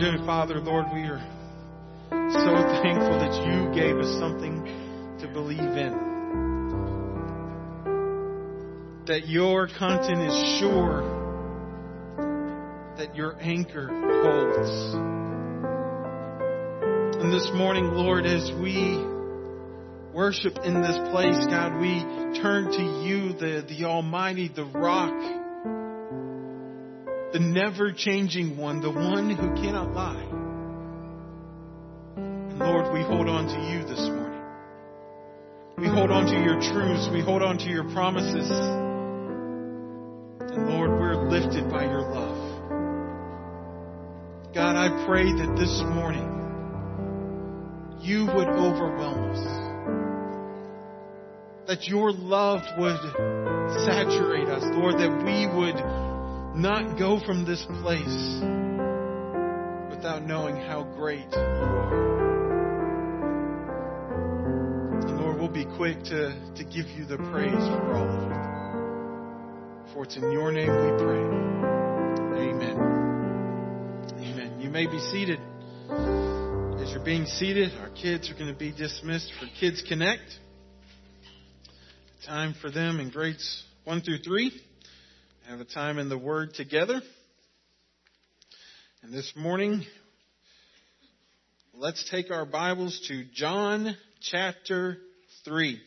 Dear Father, Lord, we are so thankful that you gave us something to believe in. That your content is sure. That your anchor holds. And this morning, Lord, as we worship in this place, God, we turn to you, the Almighty, the Rock, the never-changing one, the one who cannot lie. And Lord, we hold on to you this morning. We hold on to your truths. We hold on to your promises. And Lord, we're lifted by your love. God, I pray that this morning you would overwhelm us. That your love would saturate us, Lord, that we would not go from this place without knowing how great you are. And Lord, we'll be quick to give you the praise for all of it. For it's in your name we pray. Amen. Amen. You may be seated. As you're being seated, our kids are going to be dismissed for Kids Connect. Time for them in grades 1 through 3. Have a time in the Word together. And this morning, let's take our Bibles to John chapter 3.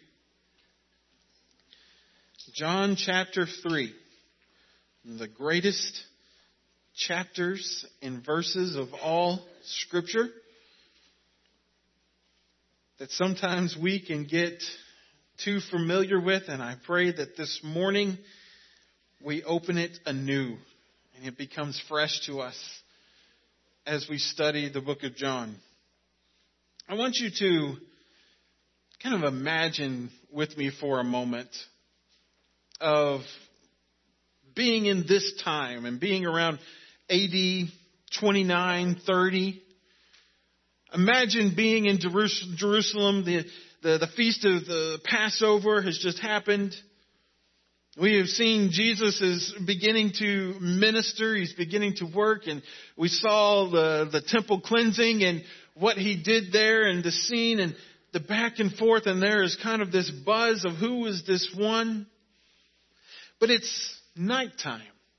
John chapter 3. The greatest chapters and verses of all Scripture that sometimes we can get too familiar with, and I pray that this morning we open it anew and it becomes fresh to us as we study the book of John. I want you to kind of imagine with me for a moment of being in this time and being around AD 29, 30. Imagine being in Jerusalem. The feast of the Passover has just happened. We have seen Jesus is beginning to minister. He's beginning to work. And we saw the temple cleansing and what he did there and the scene and the back and forth. And there is kind of this buzz of who is this one. But it's nighttime.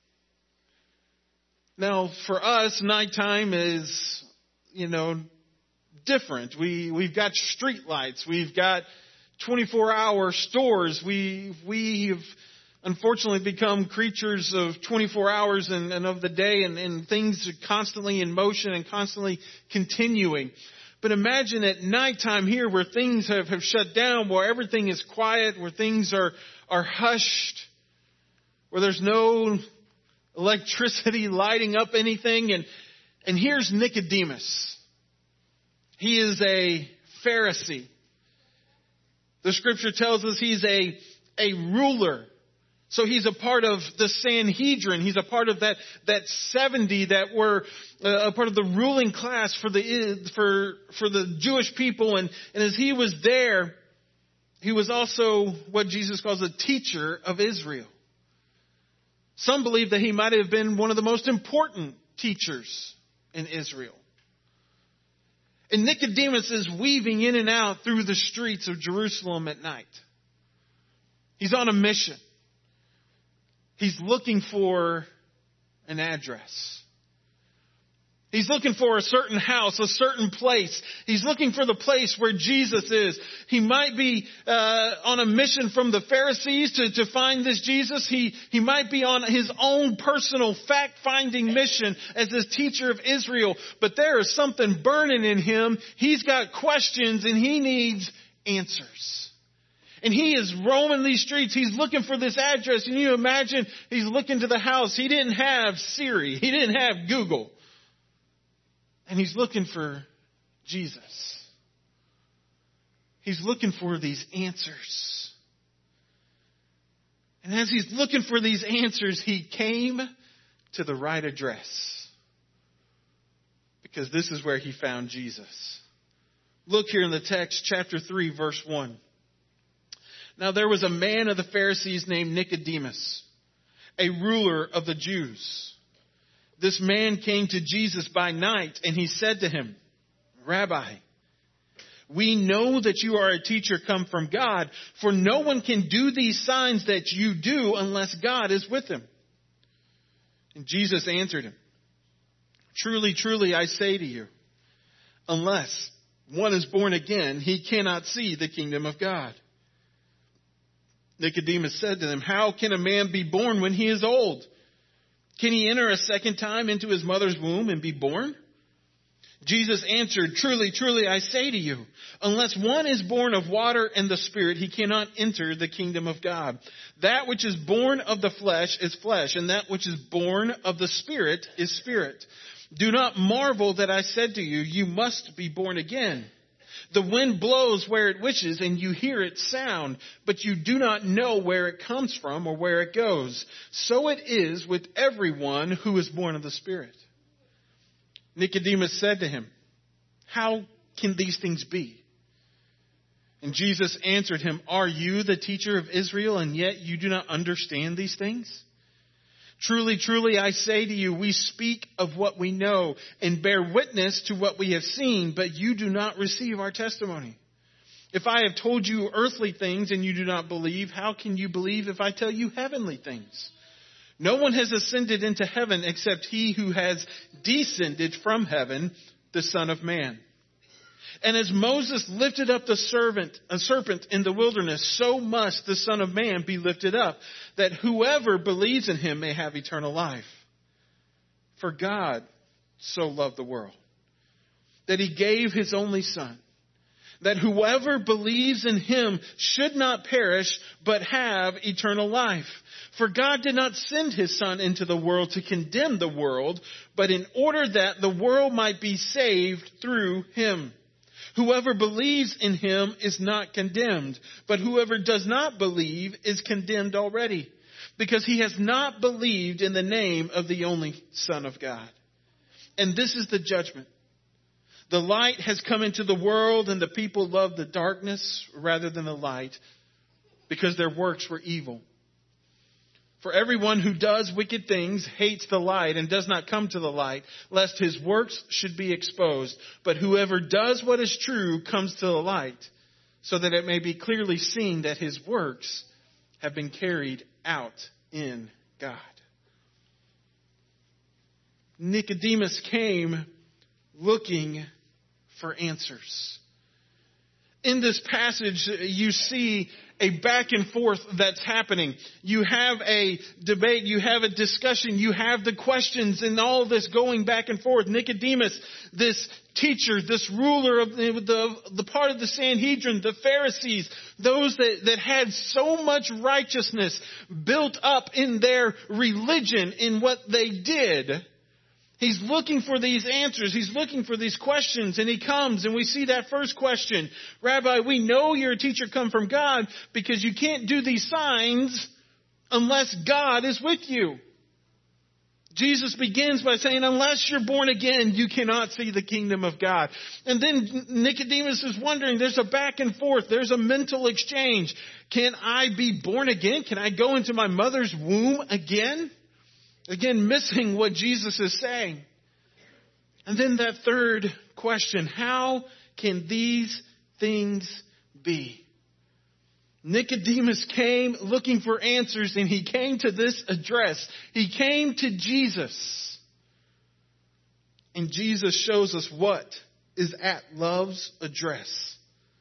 Now, for us, nighttime is, different. We've got street lights. We've got 24-hour stores. We have unfortunately become creatures of 24 hours and of the day, and things are constantly in motion and constantly continuing. But imagine at nighttime here where things have shut down, where everything is quiet, where things are hushed, where there's no electricity lighting up anything. And here's Nicodemus. He is a Pharisee. The scripture tells us he's a ruler. So he's a part of the Sanhedrin. He's a part of that 70 that were a part of the ruling class for the Jewish people. And as he was there, he was also what Jesus calls a teacher of Israel. Some believe that he might have been one of the most important teachers in Israel. And Nicodemus is weaving in and out through the streets of Jerusalem at night. He's on a mission. He's looking for an address. He's looking for a certain house, a certain place. He's looking for the place where Jesus is. He might be on a mission from the Pharisees to find this Jesus. He might be on his own personal fact-finding mission as this teacher of Israel. But there is something burning in him. He's got questions and he needs answers. And he is roaming these streets. He's looking for this address. And you imagine he's looking to the house. He didn't have Siri. He didn't have Google. And he's looking for Jesus. He's looking for these answers. And as he's looking for these answers, he came to the right address. Because this is where he found Jesus. Look here in the text, chapter 3, verse 1. Now there was a man of the Pharisees named Nicodemus, a ruler of the Jews. this man came to Jesus by night, and he said to him, Rabbi, we know that you are a teacher come from God, for no one can do these signs that you do unless God is with him. And Jesus answered him, Truly, truly, I say to you, unless one is born again, he cannot see the kingdom of God. Nicodemus said to them, How can a man be born when he is old? Can he enter a second time into his mother's womb and be born? Jesus answered, Truly, truly, I say to you, unless one is born of water and the Spirit, he cannot enter the kingdom of God. That which is born of the flesh is flesh, and that which is born of the Spirit is spirit. Do not marvel that I said to you, you must be born again. The wind blows where it wishes, and you hear its sound, but you do not know where it comes from or where it goes. So it is with everyone who is born of the Spirit. Nicodemus said to him, How can these things be? And Jesus answered him, Are you the teacher of Israel, and yet you do not understand these things? Truly, truly, I say to you, we speak of what we know and bear witness to what we have seen, but you do not receive our testimony. If I have told you earthly things and you do not believe, how can you believe if I tell you heavenly things? No one has ascended into heaven except he who has descended from heaven, the Son of Man. And as Moses lifted up a serpent in the wilderness, so must the Son of Man be lifted up, that whoever believes in him may have eternal life. For God so loved the world, that he gave his only Son, that whoever believes in him should not perish, but have eternal life. For God did not send his Son into the world to condemn the world, but in order that the world might be saved through him. Whoever believes in him is not condemned, but whoever does not believe is condemned already, because he has not believed in the name of the only Son of God. And this is the judgment. The light has come into the world, and the people loved the darkness rather than the light, because their works were evil. For everyone who does wicked things hates the light and does not come to the light, lest his works should be exposed. But whoever does what is true comes to the light, so that it may be clearly seen that his works have been carried out in God. Nicodemus came looking for answers. In this passage, you see a back and forth that's happening. You have a debate, you have a discussion, you have the questions, and all of this going back and forth. Nicodemus, this teacher, this ruler of the part of the Sanhedrin, the Pharisees, those that had so much righteousness built up in their religion, in what they did. He's looking for these answers. He's looking for these questions. And he comes, and we see that first question. Rabbi, we know you're a teacher come from God, because you can't do these signs unless God is with you. Jesus begins by saying, unless you're born again, you cannot see the kingdom of God. And then Nicodemus is wondering, there's a back and forth. There's a mental exchange. Can I be born again? Can I go into my mother's womb again? Again, missing what Jesus is saying. And then that third question, how can these things be? Nicodemus came looking for answers, and he came to this address. He came to Jesus. And Jesus shows us what is at love's address.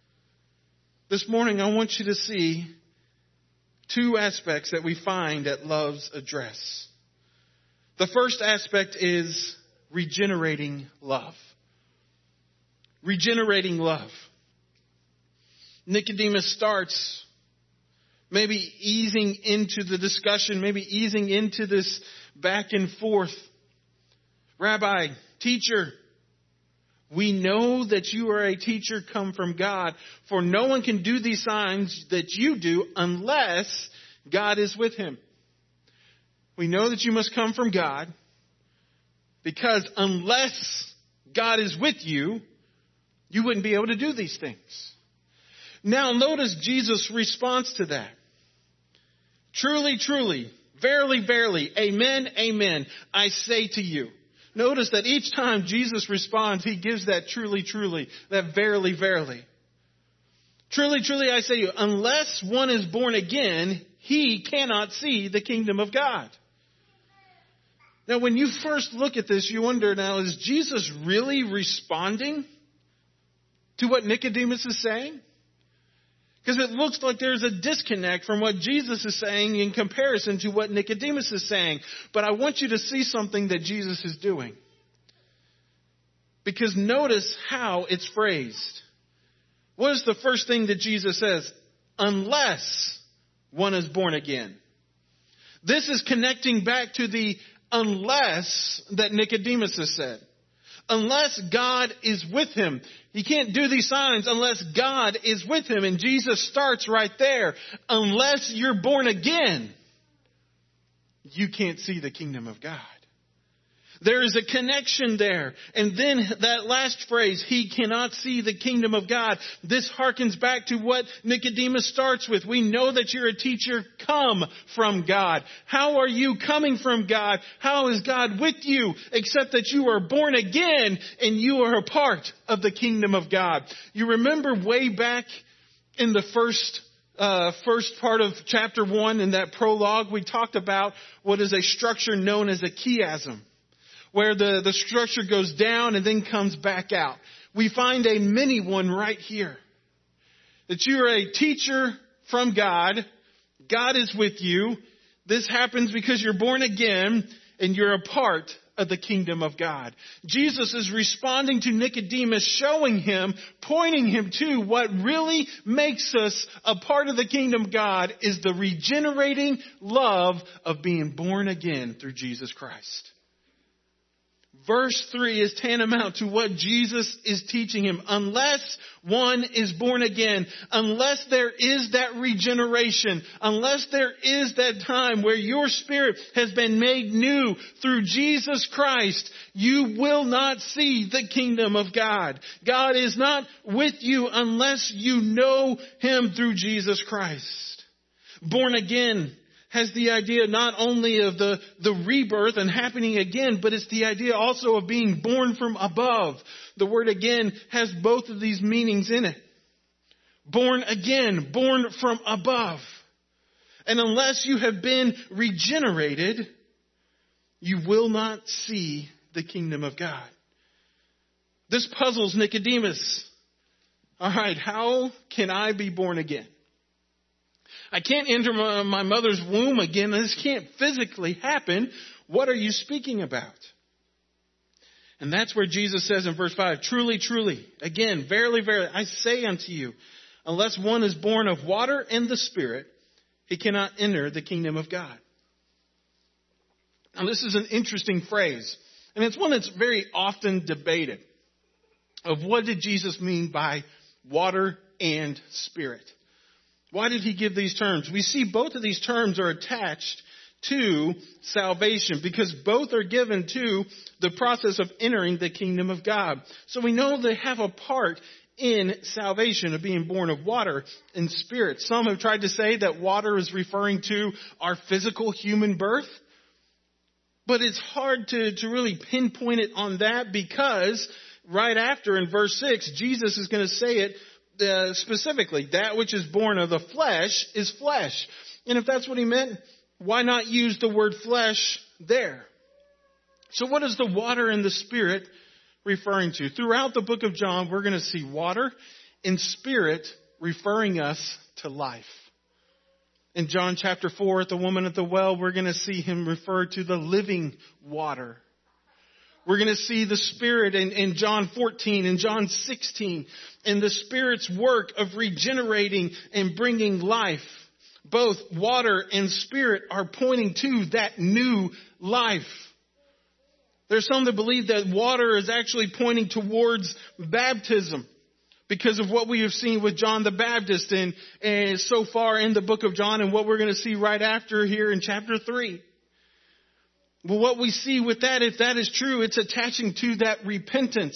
This morning, I want you to see two aspects that we find at love's address. The first aspect is regenerating love. Regenerating love. Nicodemus starts maybe easing into the discussion, maybe easing into this back and forth. Rabbi, teacher, we know that you are a teacher come from God, for no one can do these signs that you do unless God is with him. We know that you must come from God, because unless God is with you, you wouldn't be able to do these things. Now notice Jesus' response to that. Truly, truly, Verily, verily, amen, amen, I say to you. Notice that each time Jesus responds, he gives that truly, truly, that verily, verily. Truly, truly, I say to you, unless one is born again, he cannot see the kingdom of God. Now, when you first look at this, you wonder, now, is Jesus really responding to what Nicodemus is saying? Because it looks like there's a disconnect from what Jesus is saying in comparison to what Nicodemus is saying. But I want you to see something that Jesus is doing. Because notice how it's phrased. What is the first thing that Jesus says? Unless one is born again. This is connecting back to the unless that Nicodemus has said. Unless God is with him. He can't do these signs unless God is with him. And Jesus starts right there. Unless you're born again, you can't see the kingdom of God. There is a connection there. And then that last phrase, he cannot see the kingdom of God. This harkens back to what Nicodemus starts with. We know that you're a teacher come from God. How are you coming from God? How is God with you? Except that you are born again and you are a part of the kingdom of God. You remember way back in the first part of chapter 1 in that prologue, we talked about what is a structure known as a chiasm, where the structure goes down and then comes back out. We find a mini one right here. That you're a teacher from God. God is with you. This happens because you're born again and you're a part of the kingdom of God. Jesus is responding to Nicodemus, showing him, pointing him to what really makes us a part of the kingdom of God is the regenerating love of being born again through Jesus Christ. Verse 3 is tantamount to what Jesus is teaching him. Unless one is born again, unless there is that regeneration, unless there is that time where your spirit has been made new through Jesus Christ, you will not see the kingdom of God. God is not with you unless you know him through Jesus Christ. Born again has the idea not only of the rebirth and happening again, but it's the idea also of being born from above. The word again has both of these meanings in it. Born again, born from above. And unless you have been regenerated, you will not see the kingdom of God. This puzzles Nicodemus. All right, how can I be born again? I can't enter my mother's womb again. This can't physically happen. What are you speaking about? And that's where Jesus says in verse 5, truly, truly, again, verily, verily, I say unto you, unless one is born of water and the Spirit, he cannot enter the kingdom of God. Now, this is an interesting phrase, and it's one that's very often debated of what did Jesus mean by water and Spirit. Why did he give these terms? We see both of these terms are attached to salvation because both are given to the process of entering the kingdom of God. So we know they have a part in salvation of being born of water and Spirit. Some have tried to say that water is referring to our physical human birth. But it's hard to really pinpoint it on that because right after in verse 6, Jesus is going to say it specifically, that which is born of the flesh is flesh. And if that's what he meant, why not use the word flesh there? So what is the water and the Spirit referring to? Throughout the book of John, we're going to see water and Spirit referring us to life. In John chapter 4, at the woman at the well, we're going to see him refer to the living water. We're going to see the Spirit in John 14 and John 16 and the Spirit's work of regenerating and bringing life. Both water and Spirit are pointing to that new life. There's some that believe that water is actually pointing towards baptism because of what we have seen with John the Baptist and so far in the book of John and what we're going to see right after here in chapter 3. Well, what we see with that, if that is true, it's attaching to that repentance,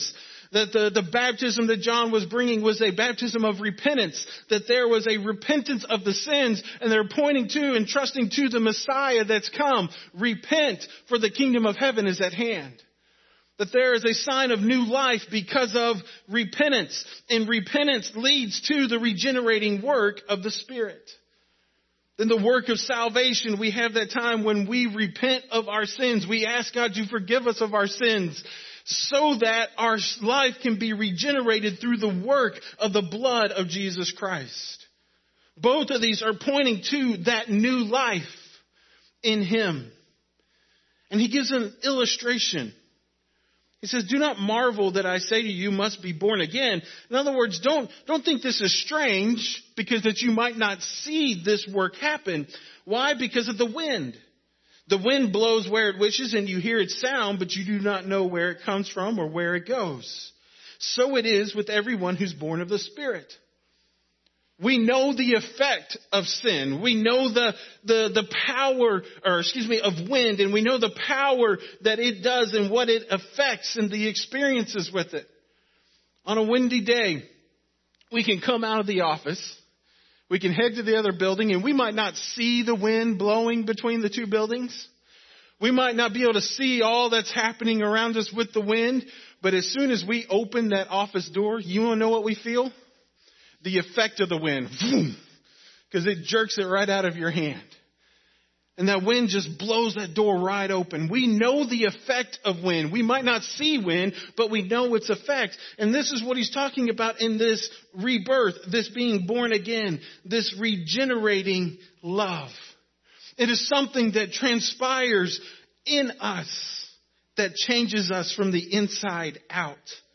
That the baptism that John was bringing was a baptism of repentance. That there was a repentance of the sins, and they're pointing to and trusting to the Messiah that's come. Repent, for the kingdom of heaven is at hand. That there is a sign of new life because of repentance. And repentance leads to the regenerating work of the Spirit. In the work of salvation, we have that time when we repent of our sins. We ask God to forgive us of our sins so that our life can be regenerated through the work of the blood of Jesus Christ. Both of these are pointing to that new life in Him. And He gives an illustration. He says, do not marvel that I say to you must be born again. In other words, don't think this is strange because that you might not see this work happen. Why? Because of the wind. The wind blows where it wishes and you hear its sound, but you do not know where it comes from or where it goes. So it is with everyone who's born of the Spirit. We know the effect of sin. We know the power, of wind, and we know the power that it does and what it affects and the experiences with it. On a windy day, we can come out of the office, we can head to the other building, and we might not see the wind blowing between the two buildings. We might not be able to see all that's happening around us with the wind, but as soon as we open that office door, you want to know what we feel? The effect of the wind, because it jerks it right out of your hand. And that wind just blows that door right open. We know the effect of wind. We might not see wind, but we know its effect. And this is what he's talking about in this rebirth, this being born again, this regenerating love. It is something that transpires in us that changes us from the inside out.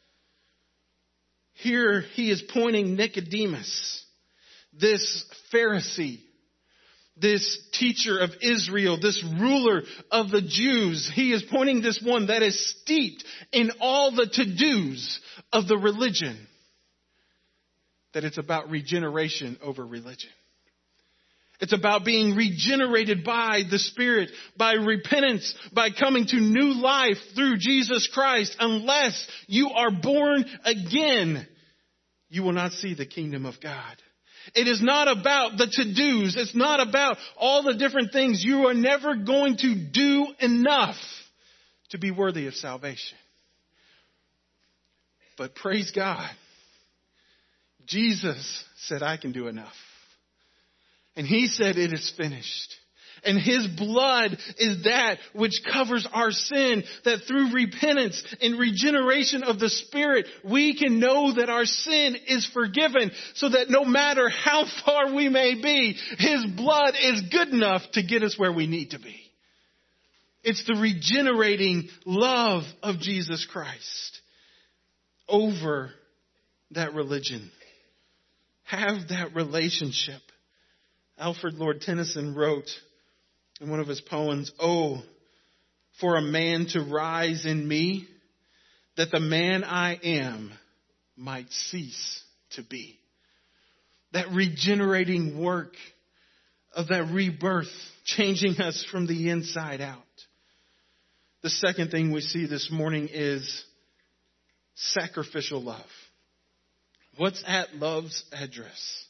Here he is pointing Nicodemus, this Pharisee, this teacher of Israel, this ruler of the Jews. He is pointing this one that is steeped in all the to-dos of the religion. That it's about regeneration over religion. It's about being regenerated by the Spirit, by repentance, by coming to new life through Jesus Christ. Unless you are born again, you will not see the kingdom of God. It is not about the to-dos. It's not about all the different things. You are never going to do enough to be worthy of salvation. But praise God, Jesus said, I can do enough. And He said, it is finished. And His blood is that which covers our sin, that through repentance and regeneration of the Spirit, we can know that our sin is forgiven, so that no matter how far we may be, His blood is good enough to get us where we need to be. It's the regenerating love of Jesus Christ over that religion. Have that relationship. Alfred Lord Tennyson wrote in one of his poems, "Oh, for a man to rise in me, that the man I am might cease to be." That regenerating work of that rebirth, changing us from the inside out. The second thing we see this morning is sacrificial love. What's at love's address?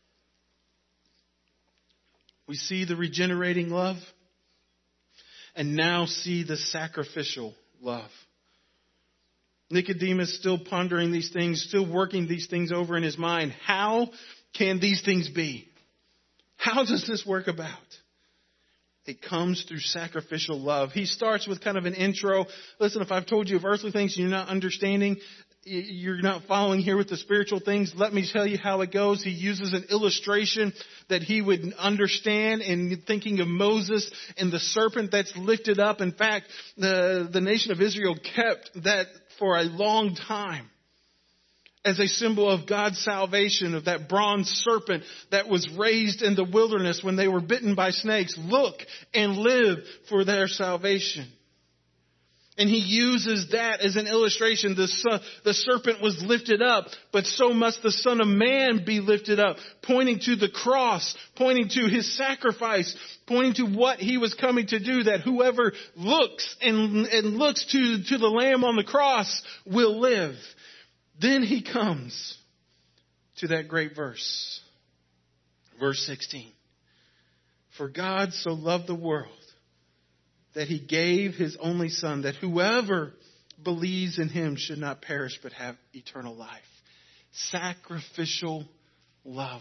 We see the regenerating love and now see the sacrificial love. Nicodemus still pondering these things, still working these things over in his mind. How can these things be? How does this work about? It comes through sacrificial love. He starts with kind of an intro. Listen, if I've told you of earthly things you're not understanding, you're not following here with the spiritual things, let me tell you how it goes. He uses an illustration that he would understand in thinking of Moses and the serpent that's lifted up. In fact, the nation of Israel kept that for a long time as a symbol of God's salvation, of that bronze serpent that was raised in the wilderness when they were bitten by snakes. Look and live for their salvation. And he uses that as an illustration. The serpent was lifted up, but so must the Son of Man be lifted up, pointing to the cross, pointing to His sacrifice, pointing to what He was coming to do, that whoever looks and looks to the Lamb on the cross will live. Then he comes to that great verse. Verse 16. For God so loved the world that he gave his only Son, that whoever believes in him should not perish but have eternal life. Sacrificial love.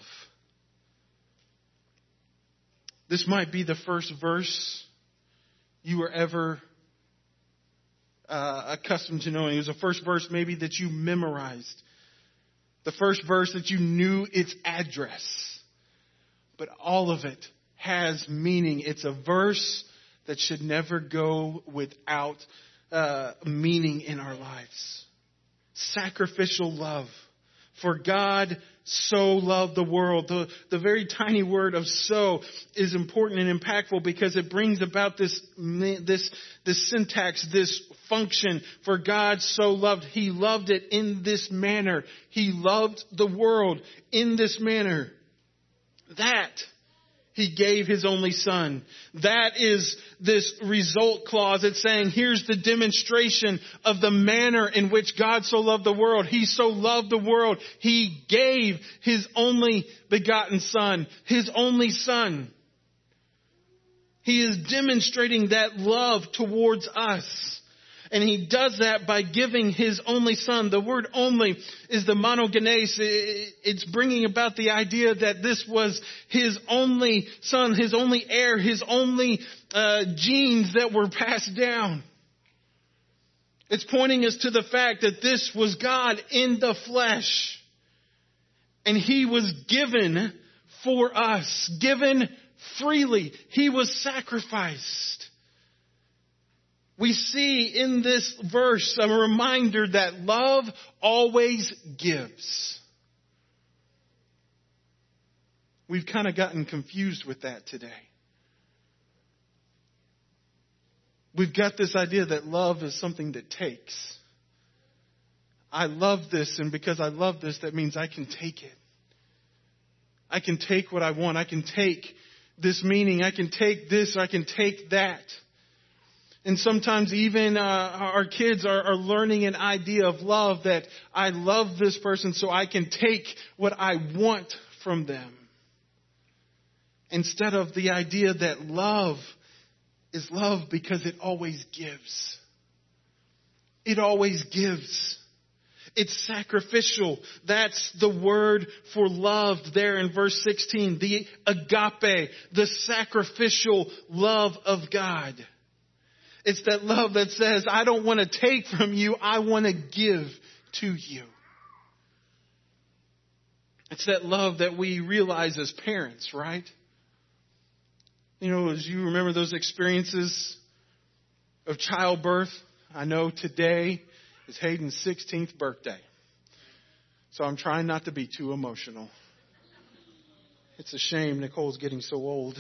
This might be the first verse you were ever accustomed to knowing. It was the first verse maybe that you memorized. The first verse that you knew its address. But all of it has meaning. It's a verse that should never go without meaning in our lives. Sacrificial love. For God so loved the world. The very tiny word of so is important and impactful because it brings about this syntax, this function. For God so loved. He loved it in this manner. He loved the world in this manner. That He gave His only Son. That is this result clause. It's saying here's the demonstration of the manner in which God so loved the world. He so loved the world. He gave His only begotten Son. His only Son. He is demonstrating that love towards us. And He does that by giving His only Son. The word only is the monogenes. It's bringing about the idea that this was His only Son, His only heir, His only genes that were passed down. It's pointing us to the fact that this was God in the flesh. And He was given for us, given freely. He was sacrificed. We see in this verse a reminder that love always gives. We've kind of gotten confused with that today. We've got this idea that love is something that takes. I love this, and because I love this, that means I can take it. I can take what I want. I can take this meaning. I can take this, or I can take that. And sometimes even our kids are learning an idea of love, that I love this person so I can take what I want from them. Instead of the idea that love is love because it always gives. It always gives. It's sacrificial. That's the word for love there in verse 16. The agape, the sacrificial love of God. It's that love that says, I don't want to take from you, I want to give to you. It's that love that we realize as parents, right? You know, as you remember those experiences of childbirth, I know today is Hayden's 16th birthday. So I'm trying not to be too emotional. It's a shame Nicole's getting so old.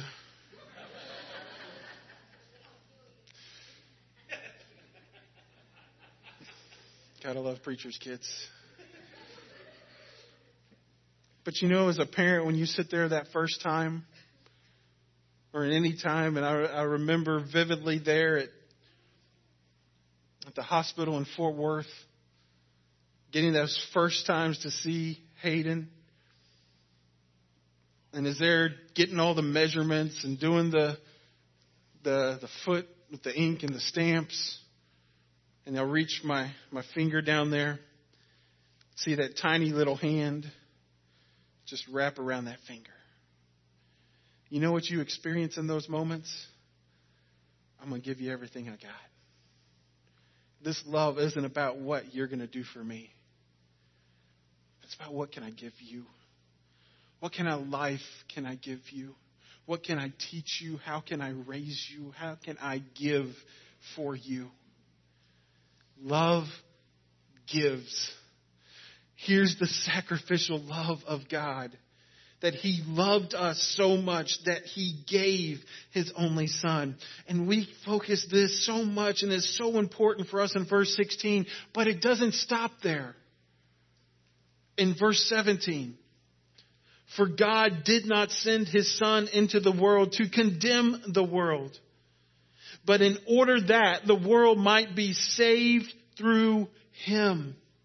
Gotta love preachers' kids. But you know, as a parent, when you sit there that first time, or at any time, and I remember vividly there at the hospital in Fort Worth, getting those first times to see Hayden. And as they're getting all the measurements and doing the foot with the ink and the stamps, and they'll reach my finger down there. See that tiny little hand just wrap around that finger. You know what you experience in those moments? I'm going to give you everything I got. This love isn't about what you're going to do for me. It's about what can I give you? What kind of life can I give you? What can I teach you? How can I raise you? How can I give for you? Love gives. Here's the sacrificial love of God. That He loved us so much that He gave His only Son. And we focus this so much, and it's so important for us in verse 16. But it doesn't stop there. In verse 17. For God did not send His Son into the world to condemn the world, but in order that the world might be saved through Him.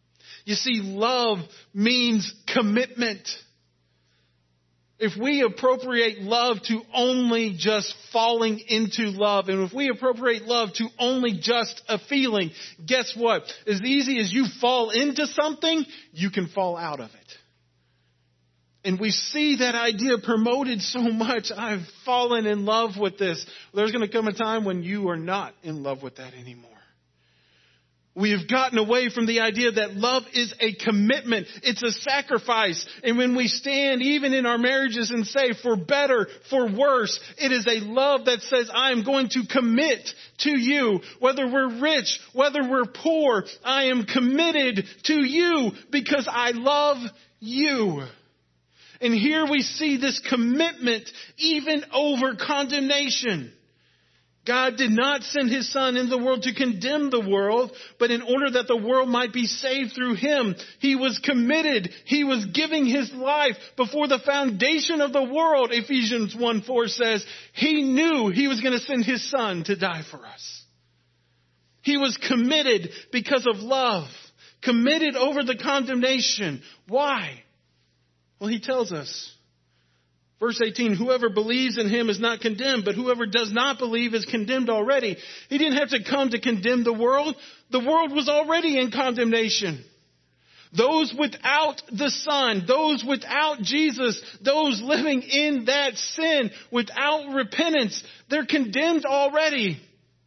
You see, love means commitment. If we appropriate love to only just falling into love, and if we appropriate love to only just a feeling, guess what? As easy as you fall into something, you can fall out of it. And we see that idea promoted so much. I've fallen in love with this. There's going to come a time when you are not in love with that anymore. We have gotten away from the idea that love is a commitment. It's a sacrifice. And when we stand even in our marriages and say, for better, for worse, it is a love that says, I'm going to commit to you. Whether we're rich, whether we're poor, I am committed to you because I love you. And here we see this commitment even over condemnation. God did not send his Son into the world to condemn the world, but in order that the world might be saved through him. He was committed. He was giving his life before the foundation of the world. Ephesians 1:4 says he knew he was going to send his Son to die for us. He was committed because of love, committed over the condemnation. Why? Well, he tells us. Verse 18, whoever believes in him is not condemned, but whoever does not believe is condemned already. He didn't have to come to condemn the world. The world was already in condemnation. Those without the Son, those without Jesus, those living in that sin without repentance, they're condemned already.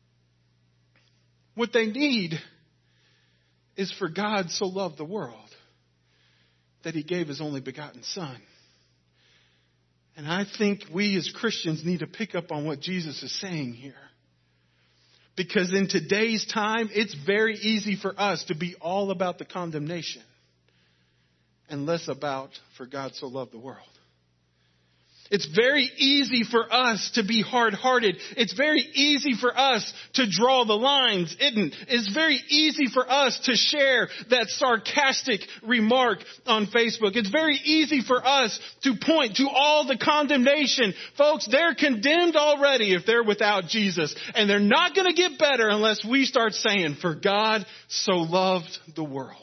What they need is for God so loved the world that he gave his only begotten Son. And I think we as Christians need to pick up on what Jesus is saying here. Because in today's time, it's very easy for us to be all about the condemnation and less about for God so loved the world. It's very easy for us to be hard-hearted. It's very easy for us to draw the lines, isn't it? It's very easy for us to share that sarcastic remark on Facebook. It's very easy for us to point to all the condemnation. Folks, they're condemned already if they're without Jesus. And they're not going to get better unless we start saying, for God so loved the world.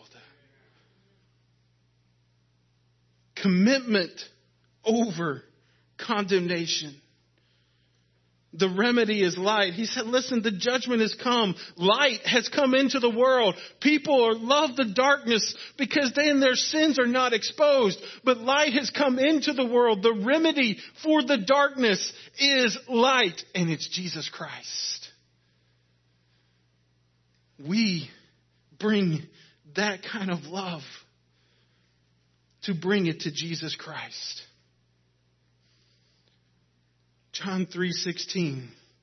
Commitment over condemnation. The remedy is light. He said, listen, the judgment has come. Light has come into the world. People love the darkness because then their sins are not exposed. But light has come into the world. The remedy for the darkness is light, and it's Jesus Christ. We bring that kind of love to bring it to Jesus Christ. John 3:16.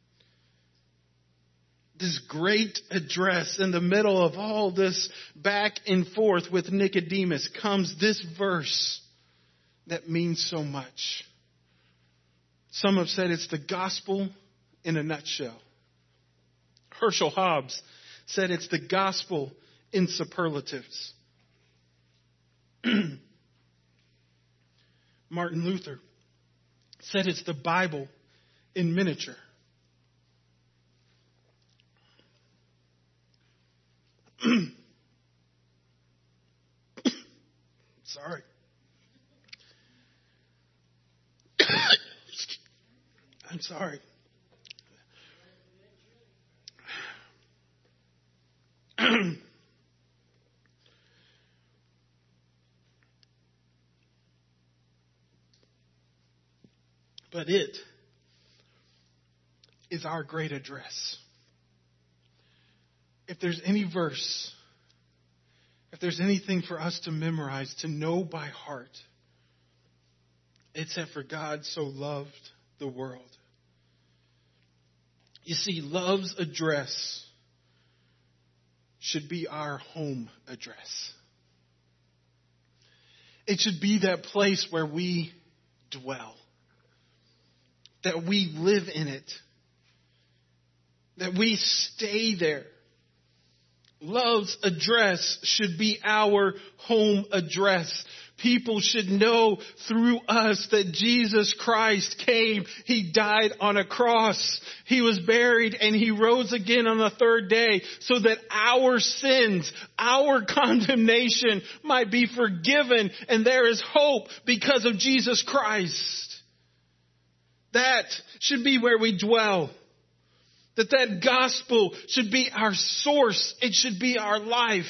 This great address in the middle of all this back and forth with Nicodemus comes this verse that means so much. Some have said it's the gospel in a nutshell. Herschel Hobbs said it's the gospel in superlatives. Martin Luther said it's the Bible in miniature. Sorry. I'm sorry. But it is our great address. If there's any verse, if there's anything for us to memorize, to know by heart, it's that for God so loved the world. You see, love's address should be our home address. It should be that place where we dwell. That we live in it. That we stay there. Love's address should be our home address. People should know through us that Jesus Christ came. He died on a cross. He was buried and He rose again on the third day so that our sins, our condemnation might be forgiven. And there is hope because of Jesus Christ. That should be where we dwell. That gospel should be our source. It should be our life.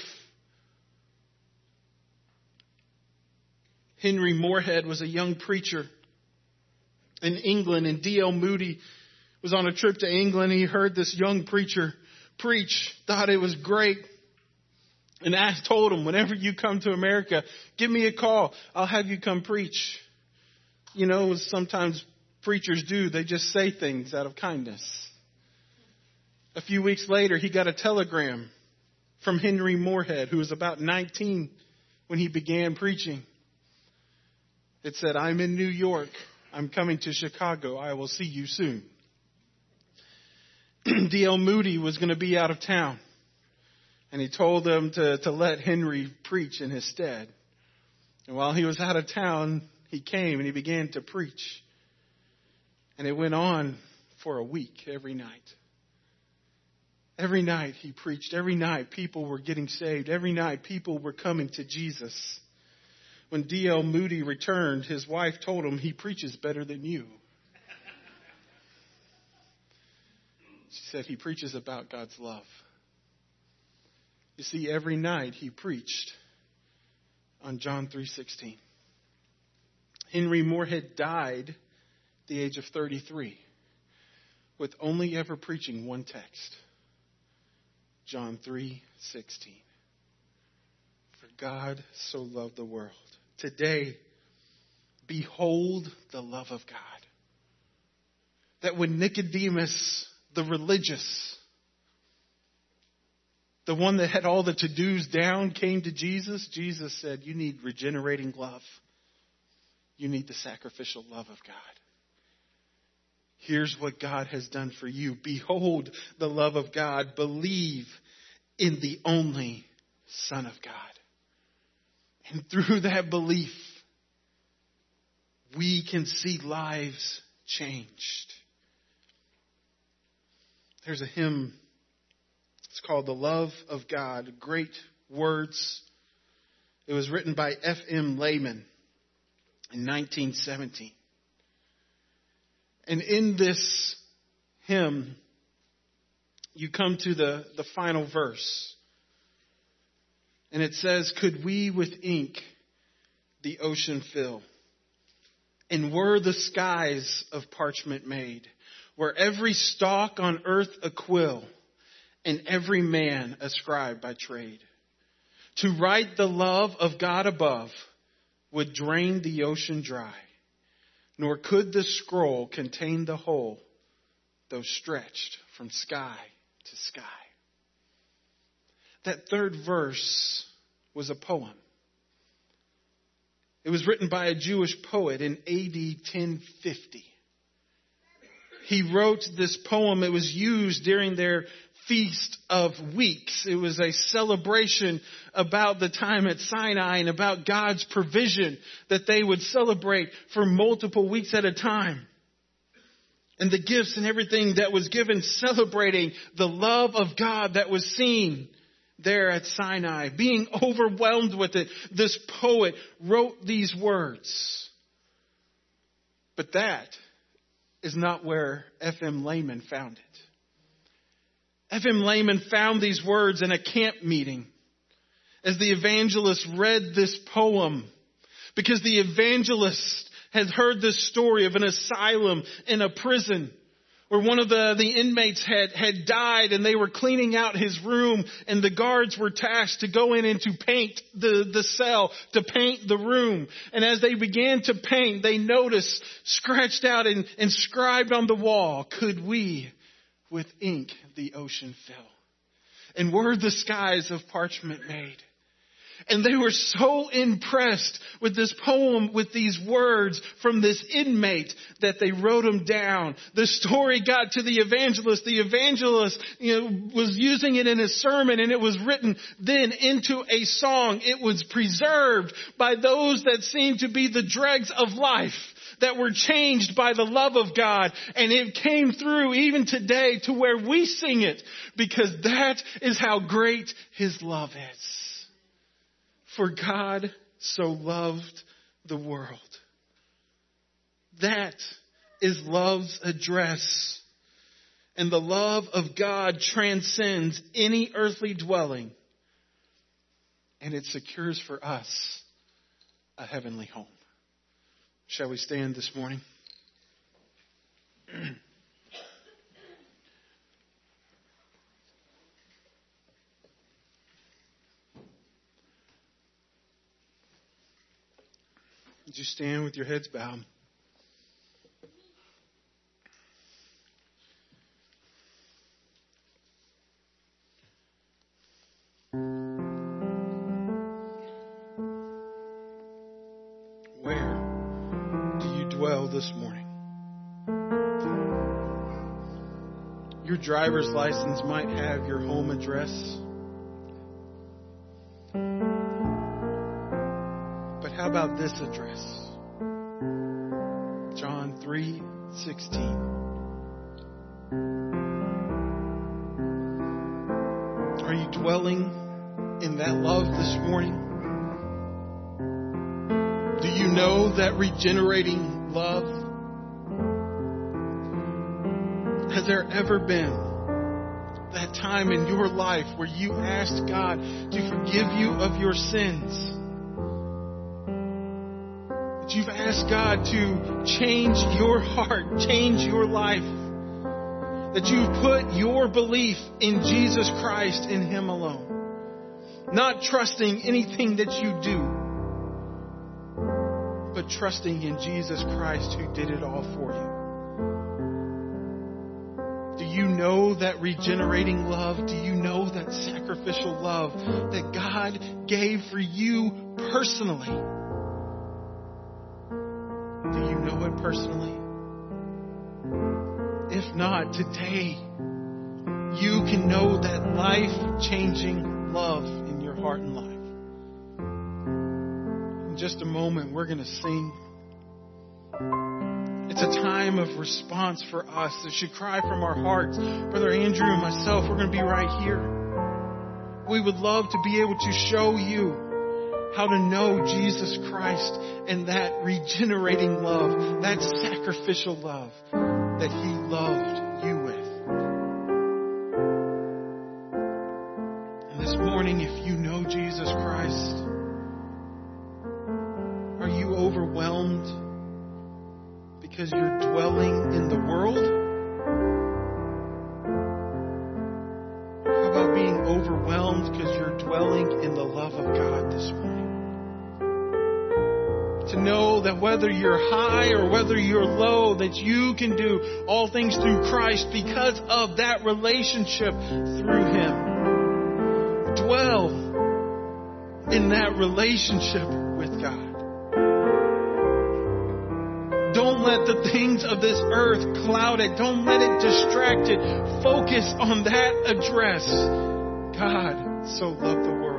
Henry Moorhead was a young preacher in England, and D.L. Moody was on a trip to England. He heard this young preacher preach, thought it was great, and told him, whenever you come to America, give me a call. I'll have you come preach. You know, as sometimes preachers do, they just say things out of kindness. A few weeks later, he got a telegram from Henry Moorhead, who was about 19 when he began preaching. It said, I'm in New York. I'm coming to Chicago. I will see you soon. D.L. Moody was going to be out of town. And he told them to let Henry preach in his stead. And while he was out of town, he came and he began to preach. And it went on for a week every night. Every night he preached. Every night people were getting saved. Every night people were coming to Jesus. When D.L. Moody returned, his wife told him, he preaches better than you. She said he preaches about God's love. You see, every night he preached on John 3:16. Henry Moorhead died at the age of 33 with only ever preaching one text. John 3:16. For God so loved the world. Today, behold the love of God. That when Nicodemus, the religious, the one that had all the to-dos down, came to Jesus, Jesus said, you need regenerating love. You need the sacrificial love of God. Here's what God has done for you. Behold the love of God. Believe in the only Son of God. And through that belief, we can see lives changed. There's a hymn. It's called The Love of God. Great words. It was written by F.M. Lehman in 1917. And in this hymn, you come to the final verse. And it says, could we with ink the ocean fill? And were the skies of parchment made? Were every stalk on earth a quill? And every man a scribe by trade? To write the love of God above would drain the ocean dry. Nor could the scroll contain the whole, though stretched from sky to sky. That third verse was a poem. It was written by a Jewish poet in AD 1050. He wrote this poem. It was used during their Feast of Weeks. It was a celebration about the time at Sinai and about God's provision that they would celebrate for multiple weeks at a time. And the gifts and everything that was given, celebrating the love of God that was seen there at Sinai. Being overwhelmed with it, this poet wrote these words. But that is not where F.M. Lehman found it. F.M. Lehman found these words in a camp meeting as the evangelist read this poem, because the evangelist had heard this story of an asylum in a prison where one of the inmates had died, and they were cleaning out his room, and the guards were tasked to go in and to paint the cell, to paint the room. And as they began to paint, they noticed scratched out and inscribed on the wall, could we with ink the ocean fill? And were the skies of parchment made? And they were so impressed with this poem, with these words from this inmate, that they wrote them down. The story got to the evangelist. The evangelist, was using it in his sermon, and it was written then into a song. It was preserved by those that seemed to be the dregs of life, that were changed by the love of God. And it came through even today to where we sing it, because that is how great His love is. For God so loved the world. That is love's address. And the love of God transcends any earthly dwelling. And it secures for us a heavenly home. Shall we stand this morning? Would you stand with your heads bowed? Where do you dwell this morning? Your driver's license might have your home address. How about this address? John 3:16. Are you dwelling in that love this morning? Do you know that regenerating love? Has there ever been that time in your life where you asked God to forgive you of your sins? You've asked God to change your heart, change your life. That you've put your belief in Jesus Christ, in Him alone. Not trusting anything that you do, but trusting in Jesus Christ who did it all for you. Do you know that regenerating love? Do you know that sacrificial love that God gave for you personally? Do you know it personally? If not, today you can know that life-changing love in your heart and life. In just a moment, we're going to sing. It's a time of response for us. It should cry from our hearts. Brother Andrew and myself, we're going to be right here. We would love to be able to show you how to know Jesus Christ and that regenerating love, that sacrificial love that He loved you with. And this morning, if you know Jesus Christ, are you overwhelmed because you're dwelling in the world? How about being overwhelmed because you're dwelling in the love of God this morning? To know that whether you're high or whether you're low, that you can do all things through Christ because of that relationship through Him. Dwell in that relationship with God. Don't let the things of this earth cloud it. Don't let it distract it. Focus on that address. God so loved the world.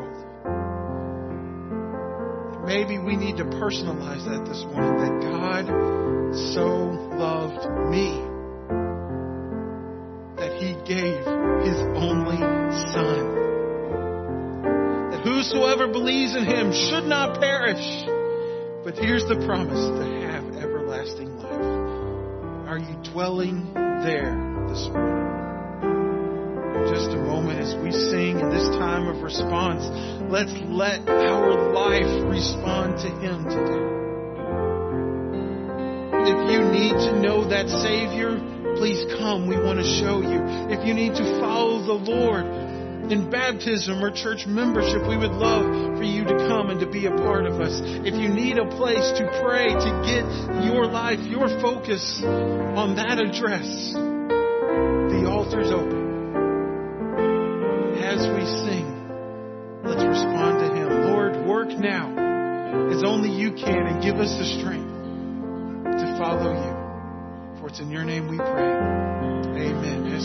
Maybe we need to personalize that this morning, that God so loved me that He gave His only Son. That whosoever believes in Him should not perish. But here's the promise, to have everlasting life. Are you dwelling there this morning? In just a moment as we sing in this time of response, let's let our life respond to Him today. If you need to know that Savior, please come. We want to show you. If you need to follow the Lord in baptism or church membership, we would love for you to come and to be a part of us. If you need a place to pray, to get your life, your focus on that address, the altar's open. As we sing, let's respond to Him. Lord, work now as only you can and give us the strength to follow you. For it's in your name we pray. Amen.